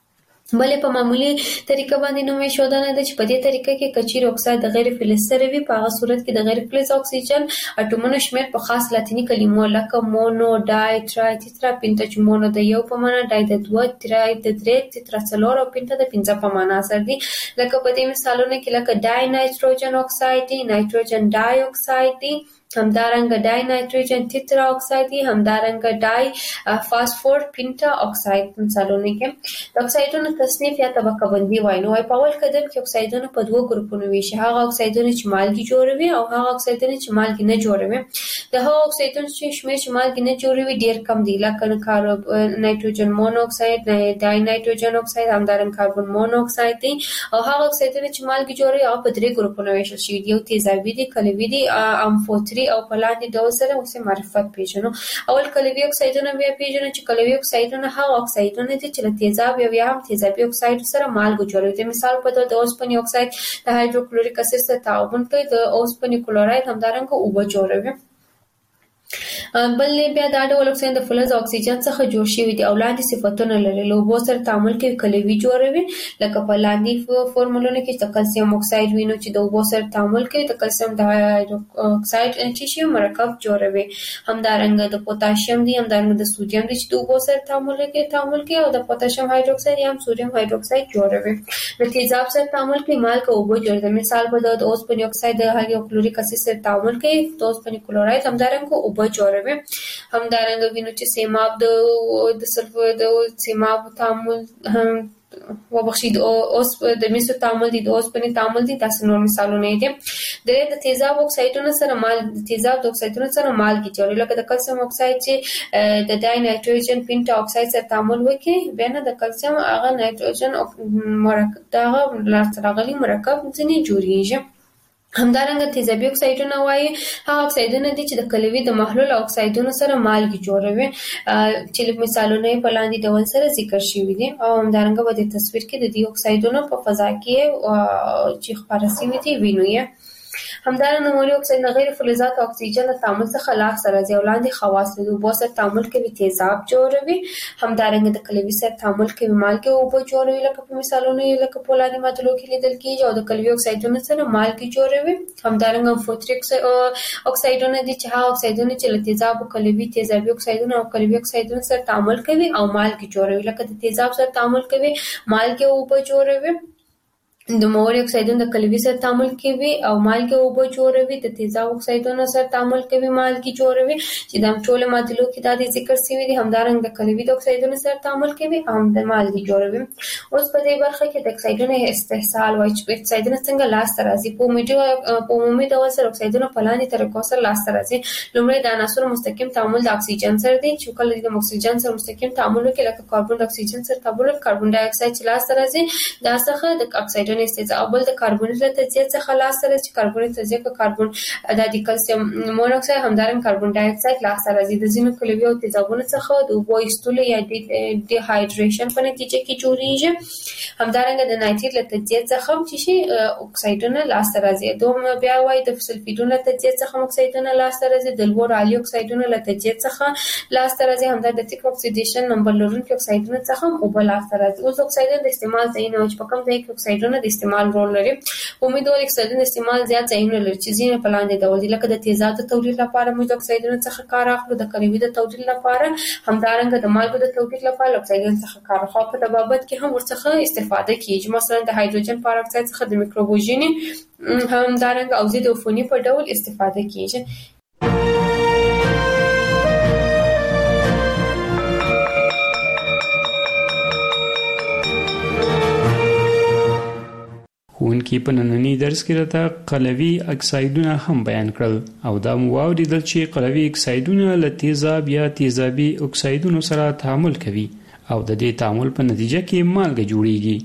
بلې په معمولی طریقه باندې نوم ایښودنه ده چې په دې طریقه کې کچیر اکساید د غیر فلز سره وي، په هغه صورت کې د غیر فلز اکسیجن اټومونو شمیر په خاص لاتینی کلمو لکه مونو، ډای، ترای، تیترا، پینتا چې مونو د یو په معنا، ډای د دوه، ترای د درې، تیترا څلور او پینتا د پنځه په معنا سره دي. لکه په دې مثالونو کې لکه ډای نایتروجن اکساید دی، نایتروجن ډای اکساید دی، همدارنګه ډای نایتروجن تیترا اکساید دی، همدارنګه ډای فاسفور پینتا اکساید مثالونه کې. د اکسایډونو تصنیف یا طبقه بندي وایي. نو په اول قدم کې اکسایډونه په دوه ګروپونو ویشي، هغه اکسایډونه چې مالګې جوړوي او هغه اکسایډونه چې مالګې نه جوړوي. د هغو اکسایدونو چې شمیر چې مالګې نه جوړوي ډیر کم دي، لکه نایتروجن مونو اکساید، ډای نایتروجن اکساید، همدارنګه کاربن مونو اکساید دي. او هغه اکسایدونه چې مالګې جوړوي هغه په 3 ګروپونو ویشل شوي دي، یو تیزابي دي، کلوي دي، امفوتري او په لاندې ډول سره اوس معرفت پیژنو. اول کلوي اکسایدونه بیا پیژنو چې کلوي اکسایدونه هغه اکسایدونه دي چې له تیزاب یا هم تیزابي اکساید سره مالګه جوړوي. د مثال په توګه د اوسپنې اکساید د هایدروکلوریک اسید سره تعامل کوي، د اوسپنې کلوراید همدارنګه اوبه جوړوي. بل بیا دا ډول اکساید د فلز او اکسیجن څخه جوړ شوی دی او لاندې صفتونه لري. له اوبو سره تعامل کوي کلوي جوړوي، لکه په لاندې فورمولونه کې د کلسیم اکساید وینو چې د اوبو سره تعامل کوي د کلسیم د اکساید چې مرکب جوړوي. همدارنګه د پوتاشیم دی، همدارنګه د سوډیم دی چې د اوبو سره تعامل کوي او د پوتاشیم هایدروکساید یا هم سوډیم هایدروکساید جوړوي. د تیزاب سره تعامل کوي مالګه اوبه جوړوي. مثال په د اوسپنې اکساید د هایدروکلوریک اسید سره تعامل کوي، د اوسپنې کلوراید همدارنګه اوبه جوړوي. همدارنګه وینو چې سیماب د سلفر د سیماب تعامل هم وبخښید اوس د میسو تعامل دي، د اوسپنې تعامل دي، تاسو نور مثالونه دي. د تیزاب اکسایدونو سره تیزاب د اکسایدونو سره مالګې جوړوي، لکه د کلسیم اکساید چې د ډای نایتروجن پینټا اکساید سره تعامل وکړي، بیا نه د کلسیم هغه نایتروجن مرکب دغه لارتراغلي مرکب ځنې جوړیږي. همدارنګه تیزابي اکسایدونه وایي هغه اکسایدونه دي چې د کلوي د محلول اکسایدونو سره مالګې جوړوي، چې مثالونه په لاندې ډول سره ذکر شوي دي. او همدارنګه په دې تصویر کې د دې اکسایدونو په فضا کې چې خپاره شوي دي وینو یې. همدارنګه نمونې اکساید غیر فلزات او اکسیجن د تعامل څخه لاسته راځي او لاندې خواص لري. اوبو سره تعامل کوي تیزاب جوړوي، همدارنګه د کلوي سره تعامل کوي مالګې اوبه جوړوي، لکه په مثالونو لکه په لاندې معادلو کې لیدل کېږي، او د کلوي اکسایدونو سره مالګې جوړوي. همدارنګه امفوتري اکسایدونه دي چې هغه اکسایدونه چې له تیزاب او کلوي تیزابي اکسایدونه او کلوي اکسایدونو سره تعامل کوي او مالګې جوړوي، لکه د تیزاب سره تعامل کوي مالګې اوبه جوړوي. د موري اکسایدونه د کلوي سره تعامل کوي او مالګې اوبه جوړوي، د تیزاب اکسایدونو سره تعامل کوي مالګې جوړوي، چې د ټولو معادلو کې دا د ذکر شوی دي. همدارنګه د کلوي د اکسایدونو سره تعامل کوي او د مالګې جوړوي. اوس په دې برخه کې د اکسایدونو استحصال وایي چې اکسایدونه څنګه لاسته راځي. په عمومي ډول سره اکسایدونه په لاندې طریقو سره لاسته راځي. لومړی د عناصرو مستقیم تعامل د اکسیجن سره دی، چې کله د اکسیجن سره مستقیم تعامل وکړي، لکه کاربن د اکسیجن سره تعامل وکړي، کاربن ډای اکساید چې لاسته راځي دا څخه د اکسایدونو استحصال. بل د کاربوني تجزیه څخه لاسته راځي، چې کاربوني تجزیه کې کاربن د کلسیم مونوکساید همدارنګه کاربن ډای اکساید لاسته راځي. د ځینو کلوي او تیزابونو څخه د اوبو ایستلو یا ډي هایډریشن په نتیجه کې جوړیږي. همدارنګه د نایتریت له تجزیه څخه چې اکسایدونه لاسته راځي. دوم بیا وایي د سلفیدونو له تجزیه څخه اکسایدونه لاسته راځي، د لوړ عالي اکسایدونو له تجزیه څخه لاسته راځي، همدارنګه د تیک اکسیډیشن نمبر لرونکي اکسایدونو څخه اوبه لاسته راځي. اوس اکسایدونه د استعمال ځایونه چې په کوم ځای کې اکسایدونه د استعمال رول لري. امیدوار اکسایدونو استعمال زیات ځایونه لري، چې ځینې په لاندې ډول دي، لکه د تیزاب د تولید لپاره موږ د اکسایدونو څخه کار اخلو، د کلوي د تولید لپاره، همدارنګه د مالګو د تولید لپاره اکسایدونو څخه کار اخلو. په طبابت کې هم ورڅخه استفاده کیږي، مثلا د هایدروجن پر اکساید څخه د میکروبوژنې همدارنګه او ضد عفوني په ډول استفاده کیږي. ښوونکي په ننني درس کې راته قلوي اکسایدونه هم بیان کړل او دا مو واوریدل چې قلوي اکسایدونه له تیزاب یا تیزابي اکسایدونو سره تعامل کوي او د دې تعامل په نتیجه کې مالګه جوړیږي.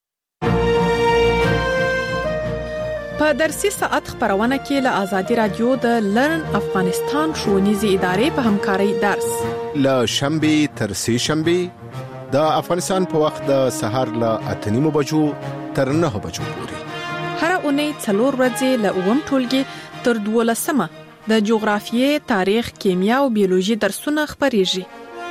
په درسي ساعت خبرونه کې له آزادي رادیو د لرن افغانستان ښوونیزې ادارې په همکارۍ درس له شنبه تر سه شنبه د افغانستان په وخت د سهار له 8:30 بجو تر 9 بجو پورې هر اونۍ 4 ورځې له اووم ټولګي تر 12مه د جغرافیې، تاریخ، کیمیا او بیولوژي درسونه خبريږي.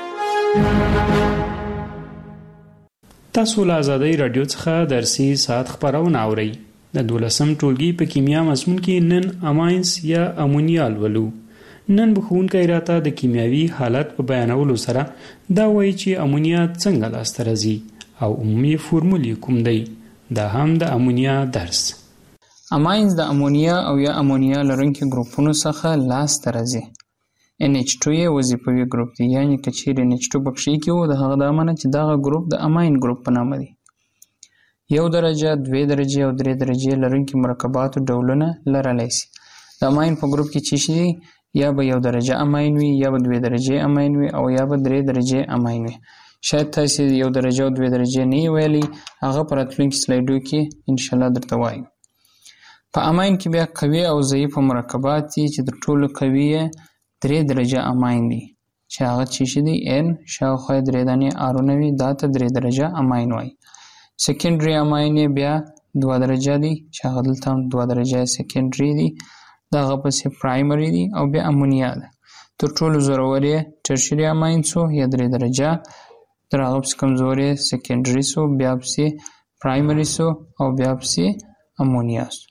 تاسو له آزادۍ رادیو څخه درسي ساعت خبرونه اورئ. د 12م ټولګي په کیمیا مضمون کې نن اماینس یا امونیا ولولو. نن بخونکې راته د کیمیاوي حالت په بیانولو سره دا وایي چې امونیا څنګه لاسته راځي او عمومي فورمول کوم دی. دا هم د امونیا درس. اماینز د امونیا او یا امونیا لرونکي ګروپونو څخه لاسته راځي. NH2 یې وظیفوي ګروپ دی، یعنی که چیرې NH2 پکې کې وو د هغه د امانه چې دغه ګروپ د اماین ګروپ په نامه دی. 1 درجه، 2 درجه او 3 درجه لرونکي مرکباتو ډولونه لرلی شي. د اماین په ګروپ کې چې شي یا به 1 درجه اماین وي یا به 2 درجه اماین وي او یا به 3 درجه اماین وي. شاید تاسو 1 درجه او 2 درجه نه ویلي، هغه پر راتلونکي سلایډو کې ان شاء الله درته وایم. په اماین کې بیا قوي او ضعیف مرکبات دي چې د ټولو قوي 3 درجه اماین دي چې هغه چې دي ان شاوخوا 3 دانې ارونه وي، دا ته 3 درجه اماین وایي. سیکنډري اماین بیا 2 درجه دي چې هغه دلته 2 درجه سیکنډري دي، دا هغه پسې پرایمري دي او بیا امونیا ده. تر ټولو زورور یې ټرشري اماین سو یا 3 درجه، تر هغه پسې کمزوري سیکنډري سو، بیا پسې پرایمري سو او بیا پسې امونیا سو.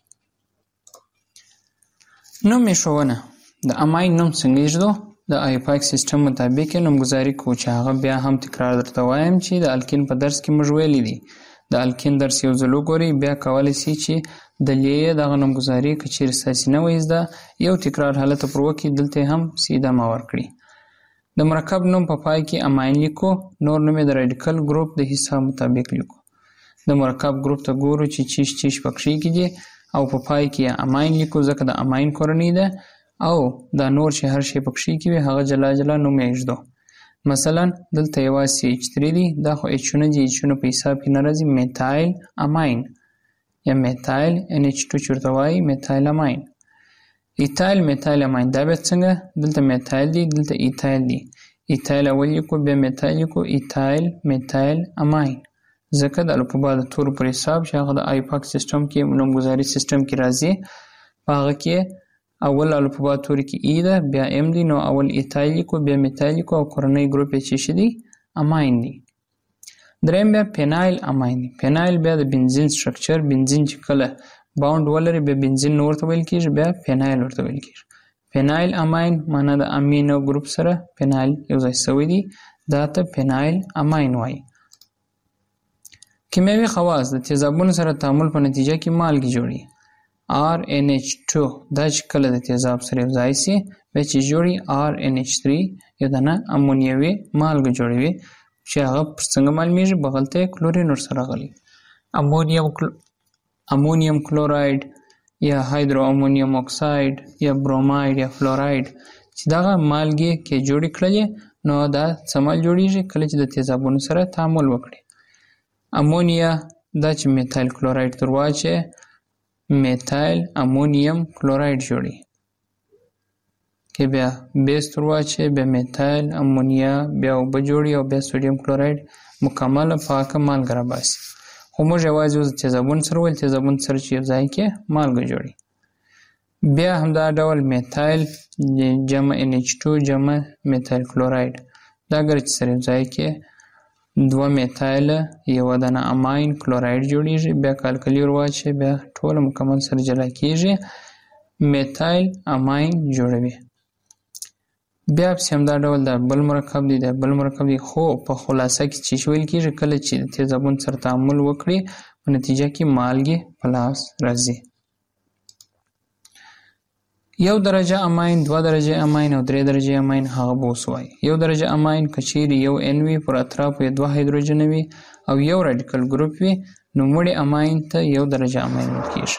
نوم یې ښوونه د اماین نوم څنګه ایږدو؟ د آیپاک سیستم مطابق نومګذاري کوو چې هغه بیا هم تکرار درته وایم چې د الکین په درس کې موږ ویلي دي. د الکین درس یو ځل وګورئ، بیا کولی شئ چې د لیې دغه نومګذاري که چیرې ستاسې نه وي زده یو تکرار حالت پر وکړي، دلته هم سیده ما ورکړي. د مرکب نوم په پای کې اماین لیکو، نور نوم یې د راډیکل ګروپ د حساب مطابق لیکو. د مرکب ګروپ ته ګورو چې چیش پکښې کې دي او په پای کې اماین لیکو ځکه د اماین کورنۍ ده او دا نور چې هر شی پکښې کې وي هغه جلا جلا نوم یې ایږدو. مثلا دلته یوازې H3 دی، دا خو اچونه دي، اچونه په حساب کې نه راځي. میتایل اماین یا میتایل NH2 چې ورته وایي میتایل اماین. ایتایل میتایل اماین دا بیا څنګه؟ دلته میتایل دی، دلته ایتایل دی. ایتایل اول لیکو بیا میتایل لیکو، ایتایل میتایل اماین. ځکه د الفبا د تورو پر حساب چې هغه د آیپاک سیستم کې نومګذاري سیستم کې راځي، په هغه کې اول الفبا توري کې ای ده، بیا ام دی، نو اول ایتایل لیکو بیا میتایل لیکو او کورنۍ ګروپ یې چې دي اماین دی. دریم بیا پینایل اماین دی. پینایل بیا د بنزین سټرکچر، بنزین چې کله باوند ولري بیا بنزین نور ته ویل کېږي، بیا پینایل ورته ویل کېږي. پینایل اماین معنا د امینو ګروپ سره پینایل یو ځای شوی دی، دا ته پینایل اماین وایي. کیمیاوي خواص د تیزابونو سره تعامل په نتیجه کې مالګې جوړي. RNH2 دا چې کله د تیزاب سره یو ځای شي بیا چې جوړي RNH3 یو دانه امونیوي مالګه جوړوي چې هغه څنګه معلومیږي؟ بغل ته کلورین ورسره راغلی. امونیم کلوراید یا هایدرو امونیم اکساید یا بروماید یا فلوراید چې دغه مالګې کې جوړې کړلې نو دا څه مال جوړیږي؟ کله چې د تیزابونو سره تعامل وکړي. امونیا دا چې میتایل کلوراید تر واچي میتایل امونیم کلوراید جوړي، کې بیا بیس تر واچي بیا میتایل امونیا بیا اوبه جوړي او بیا سوډیم کلوراید مکمله پاکه مالګه راباسي. خو موږ یوازې اوس تیزابونو سره ویل، تیزابونو سره چې یو ځای کې مالګه جوړي. بیا همدا ډول میتایل جمع NH2 جمع میتایل کلوراید دا اگر چې سره یو ځای کې 2 میتایل یو دانه اماین کلوراید جوړیږي، بیا کالکلی ور واچي بیا ټول مکمل سره جلا کیږي، میتایل اماین جوړوي. بیا همدا ډول دا بل مرکب دی، دا بل مرکب دی، خو په خلاصه کې چې ویل کیږي کله چې د تیزابونو سره تعامل وکړي په نتیجه کې مالګې په لاس راځي. 1 درجه اماین، 2 درجه اماین او 3 درجه اماین هغه به اوس وایي. 1 درجه اماین که چیرې یو ان وي پر اطرافو یې 2 هایدروجن وي او یو راډیکل ګروپ وي نو مړی اماین ته 1 درجه اماین ویل کیږي.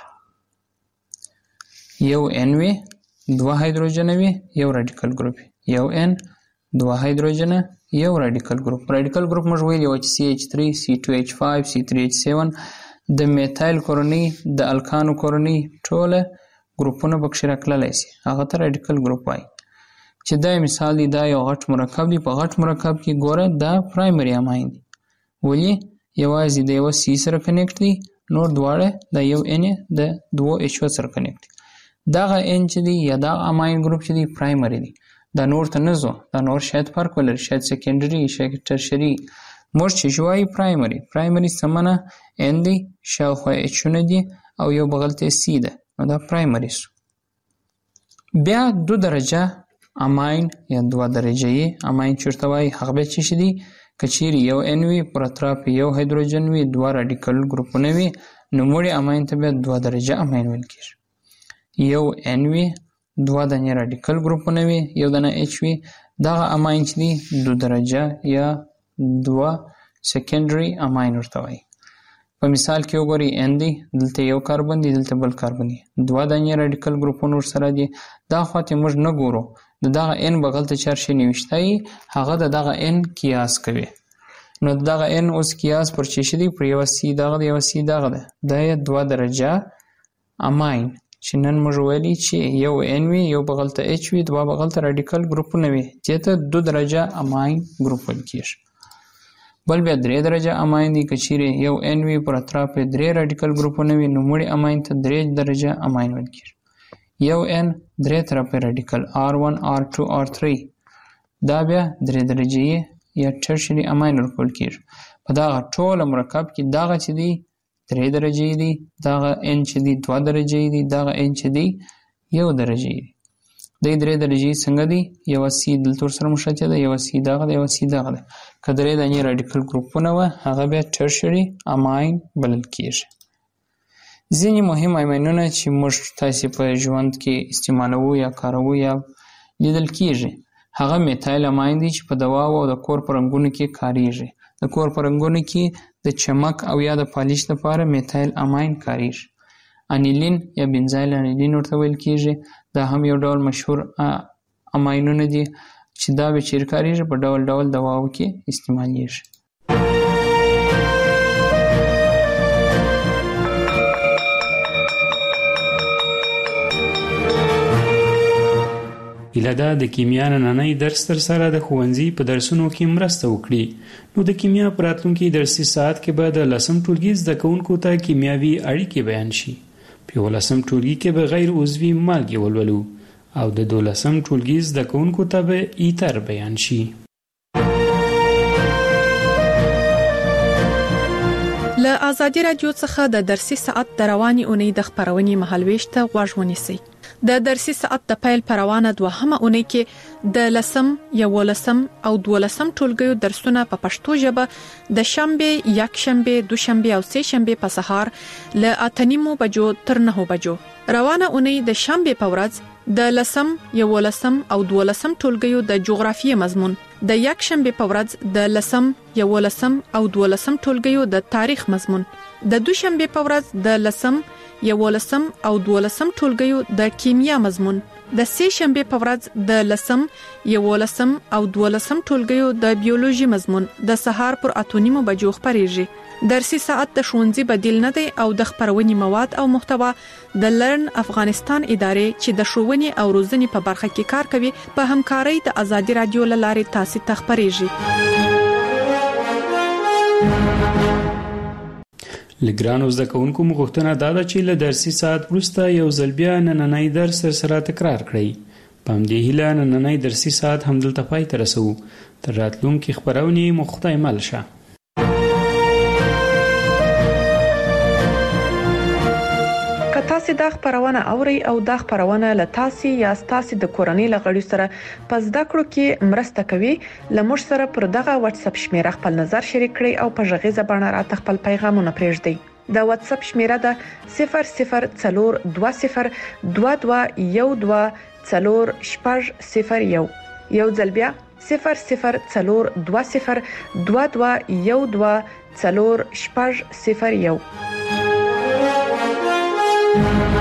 یو ان وي 2 هایدروجن وي یو راډیکل ګروپ، یو ان 2 هایدروجن یو راډیکل ګروپ. راډیکل ګروپ موږ ویل یو CH3 C2H5 C3H7 د میتایل کورنۍ د الکانو کورنۍ ټوله ګروپونه پکښې راکړلی شي، هغه ته راډیکل ګروپ وایي. چې دا مثال دی، دا یو غټ مرکب دی، په غټ مرکب کې ګوره دا پرایمري اماین دی. ولې؟ یوازې د یوه C سره کنیکټ دی، نور دواړه د یو N د 2 H سره کنیکټ دی. دغه N چې دی یا دغه اماین ګروپ چې دی پرایمري دی، دا نور ته نه ځو، دا نور شاید فرق ولري، شاید سیکنډري شاید ټرشري. موږ چې وایو پرایمري، پرایمري څه معنی؟ N دی، شاوخوا H دی او یو بغل ته C ده، نو دا پرایمري سو. بیا 2 درجه اماین یا 2 درجه اماین چورته وایي هغه بیا چې دی که چیرې یو ان وي پر اطراف یو هایدروجن وي 2 راډیکل ګروپونه وي نو مړی اماین ته بیا 2 درجه اماین ویل کېږي. یو ان وي 2 دانې راډیکل ګروپونه وي یو دانه اچ وي، دغه اماین چې دی 2 درجه یا 2 سیکنډري اماین ورته وایي. په مثال کې وګورئ ان دی، دلته یو کاربن دی، دلته بل کاربن دی، دوه دانې راډیکل ګروپونه ورسره دي. دا خواته موږ نه ګورو، د دغه ان بغل ته چارج نوشته هغه د دغه ان قیاس کوي. نو دغه ان اوس قیاس پر چی شدی پر یو سی دغه د یو سی دغه ده، دا 2 درجه اماین چې نن موږ ویلي چې یو ان وی، یو بغل ته اچ وی، دوه بغل ته راډیکل ګروپونه وي، چې ته 2 درجه اماین ګروپ ویل کیږي. بل بیا 3 درجه اماین دی، کچیرې یو ان وی پر اطراف 3 راډیکل ګروپونه وي، نو مړي اماین ته 3 درجه اماین ویل کیږي. یو ان 3 طرفه راډیکل R1 R2 R3 دا بیا 3 درجه یا ټرشري اماین ورکول کیږي. په دا ټول مرکب کې داغه چې دی 3 درجه دی، داغه ان چې دی 2 درجه دی، داغه ان چې دی 1 درجه دی. د 3 درجه څنګه دی؟ یو سی دلته سره مشابه ده، یو سی داغه ده، یو سی داغه ده. کله د نه راډیکل ګروپونه و هغه بیا ټرشري اماین بلل کیږي. ځینې مهم اماینونه چې موږ تاسو په ژوند کې استعمالوو یا کاروو یا لیدل کیږي هغه میتایل اماین دي چې په دوا او د کور په رنګونو کې کاریږي. د کور په رنګونو کې د چمک او یا د پالیش لپاره میتایل اماین کاریږي. انیلین یا بنزایل انیلین ورته ویل کیږي. دا هم یو ډول مشهور اماینونه دي چې دا به چیرې کاریږي، په ډول ډول دواو کې استعمالیږي. ایله دا د کیمیا نننۍ درس تر سره د ښوونځي په درسونو کې مرسته وکړي. نو د کیمیا په راتلونکي درسي ساعت کې به د 10م ټولګي زده کوونکو ته کیمیاوي اړیکې بیان شي. په 11م ټولګي کې به غیر عضوي مالګې ولولو او د 12م ټولګي زده کوونکو ته به ایتر بیان شي. له آزادي رادیو څخه د درسي ساعت د رواني اونۍ د خبرونې مهالويش ته غوږ ونیسئ. د درسي ساعت د پیل پروانه دوهمه اونۍ کې د 10م، 11م او 12م ټولګیو درسونه په پښتو ژبه د شنبه، یکشنبه، دوشنبه او سه شنبه په سهار له 8:30 بجو تر 9 بجو. روانه اونۍ د شنبه په ورځ د 10م، 11م او 12م ټولګیو د جغرافیې مضمون، د یکشنبه په ورځ د 10م، 11م او 12م ټولګیو د تاریخ مضمون، د دوشنبه په ورځ د 10م، 11م او 12م ټولګیو د کیمیا مضمون، د سه شنبه په ورځ د 10م، 11م او 12م ټولګیو د بیولوژي مضمون د سهار پر 8:30 بجو خبريږي. درسي ساعت د ښوونځي بدیل نه دی او د خبرونې مواد او محتوا د لرن افغانستان ادارې چې د ښوونې او روزنې په برخه کې کار کوي په همکارۍ د آزادي رادیو لارې تاسو ته خبريږي. لګرانو زده کوونکو مغوښتنه دا ده چې له درسي ساعت وروسته یو ځل بیا نننۍ درس سره تکرار کړئ. په همدې هیله نننۍ درسي ساعت همدلته پای ته رسوو. تر راتلونکي خبرونې مو خدای مل شه. که تاسو دا خبرونه اورئ او دا خبرونه له تاسو یا تاسو د کورنۍ لغړي سره په زده کړو کې مرسته کوي، لمر سره پر دغه واتس اپ شمیره خپل نظر شریک کړئ او په ژغې زبانه راته خپل پیغامونه پرېږدئ. دا واتس اپ شمیره ده 004212124001. یو ځل بیا 004212124001.